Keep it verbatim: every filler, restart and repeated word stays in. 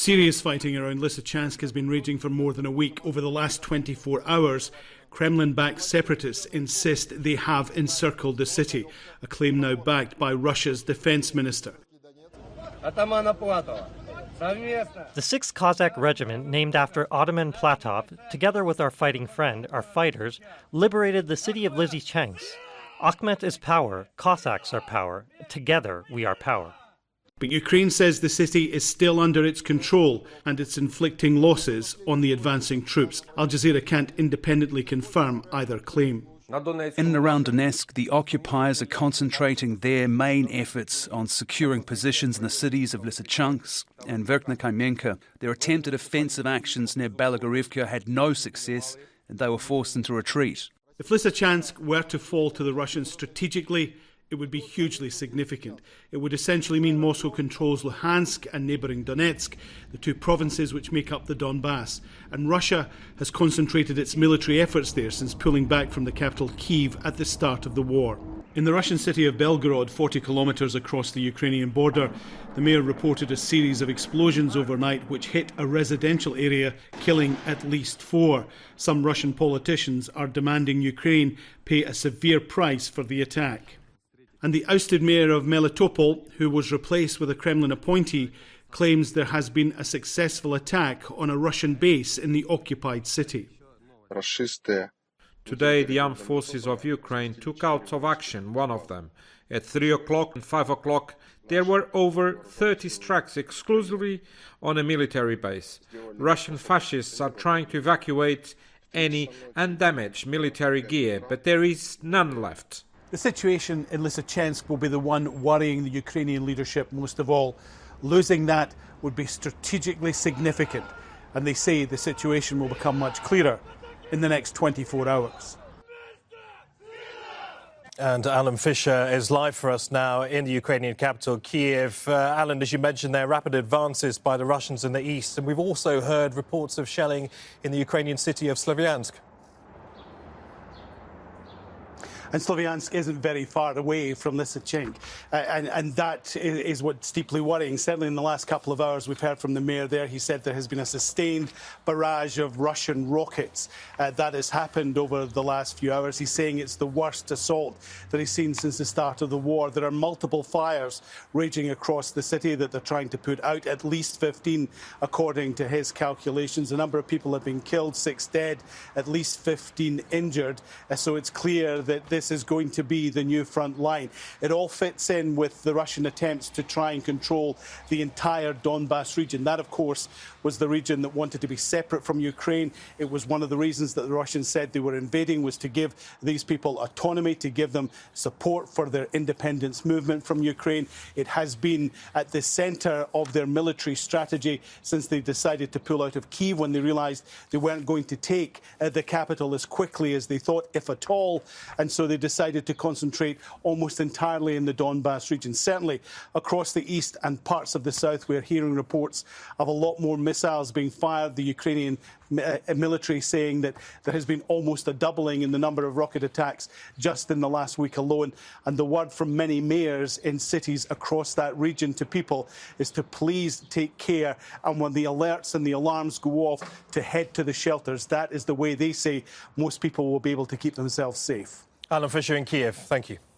Serious fighting around Lysychansk has been raging for more than a week. Over the last twenty-four hours, Kremlin-backed separatists insist they have encircled the city, a claim now backed by Russia's defence minister. The sixth Cossack Regiment, named after Ataman Platov, together with our fighting friend, our fighters, liberated the city of Lysychansk. Akhmet is power, Cossacks are power. Together we are power. But Ukraine says the city is still under its control and it's inflicting losses on the advancing troops. Al Jazeera can't independently confirm either claim. In and around Donetsk, the occupiers are concentrating their main efforts on securing positions in the cities of Lysychansk and Verkhnekamenka. Their attempted offensive actions near Belogorivka had no success and they were forced into retreat. If Lysychansk were to fall to the Russians strategically, it would be hugely significant. It would essentially mean Moscow controls Luhansk and neighbouring Donetsk, the two provinces which make up the Donbass. And Russia has concentrated its military efforts there since pulling back from the capital Kyiv at the start of the war. In the Russian city of Belgorod, forty kilometres across the Ukrainian border, the mayor reported a series of explosions overnight which hit a residential area, killing at least four. Some Russian politicians are demanding Ukraine pay a severe price for the attack. And the ousted mayor of Melitopol, who was replaced with a Kremlin appointee, claims there has been a successful attack on a Russian base in the occupied city. Today, the armed forces of Ukraine took out of action one of them. At three o'clock and five o'clock, there were over thirty strikes exclusively on a military base. Russian fascists are trying to evacuate any undamaged military gear, but there is none left. The situation in Lysychansk will be the one worrying the Ukrainian leadership most of all. Losing that would be strategically significant, and they say the situation will become much clearer in the next twenty-four hours. And Alan Fisher is live for us now in the Ukrainian capital, Kyiv. Uh, Alan, as you mentioned, there are rapid advances by the Russians in the east, and we've also heard reports of shelling in the Ukrainian city of Slavyansk. And Slavyansk isn't very far away from Lysychansk, uh, and, and that is what's deeply worrying. Certainly in the last couple of hours we've heard from the mayor there. He said there has been a sustained barrage of Russian rockets uh, that has happened over the last few hours. He's saying it's the worst assault that he's seen since the start of the war. There are multiple fires raging across the city that they're trying to put out, at least fifteen according to his calculations. A number of people have been killed, six dead, at least fifteen injured. Uh, so it's clear that this is going to be the new front line. It all fits in with the Russian attempts to try and control the entire Donbass region. That, of course, was the region that wanted to be separate from Ukraine. It was one of the reasons that the Russians said they were invading, was to give these people autonomy, to give them support for their independence movement from Ukraine. It has been at the centre of their military strategy since they decided to pull out of Kyiv, when they realised they weren't going to take uh, the capital as quickly as they thought, if at all. And so they decided to concentrate almost entirely in the Donbass region. Certainly across the east and parts of the south, we're hearing reports of a lot more missiles being fired. The Ukrainian uh, military saying that there has been almost a doubling in the number of rocket attacks just in the last week alone. And the word from many mayors in cities across that region to people is to please take care, and when the alerts and the alarms go off, to head to the shelters. That is the way they say most people will be able to keep themselves safe. Alan Fisher in Kyiv, thank you.